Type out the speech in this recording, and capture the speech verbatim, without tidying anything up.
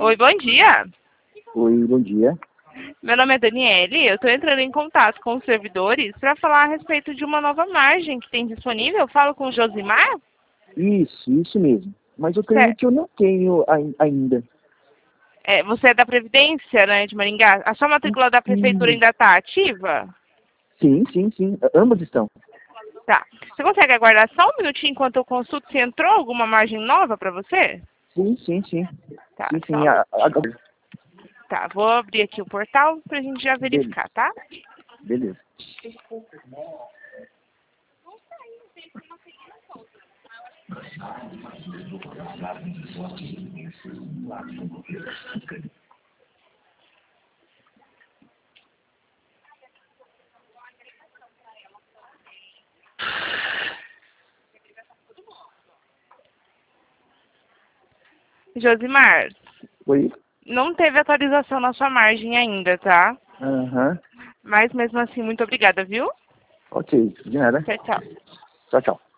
Oi, bom dia. Oi, bom dia. Meu nome é Daniele, eu estou entrando em contato com os servidores para falar a respeito de uma nova margem que tem disponível. Eu falo com o Josimar? Isso, isso mesmo. Mas eu tenho Certo. que eu não tenho ai- ainda. É, você é da Previdência, né, de Maringá? A sua matrícula da Prefeitura Sim, ainda está ativa? sim, sim, sim. Ambas estão. Tá. Você consegue aguardar só um minutinho enquanto eu consulto se entrou alguma margem nova para você? Sim, sim, sim. Tá, Sim, só um sim. A, a, minutinho. Tá, vou abrir aqui o portal para a gente já be- verificar, tá? beleza. Josimar, Oi. não teve atualização na sua margem ainda, tá? Aham. Mas mesmo assim, muito obrigada, viu? Ok, de nada. Tchau, tchau. Tchau, tchau.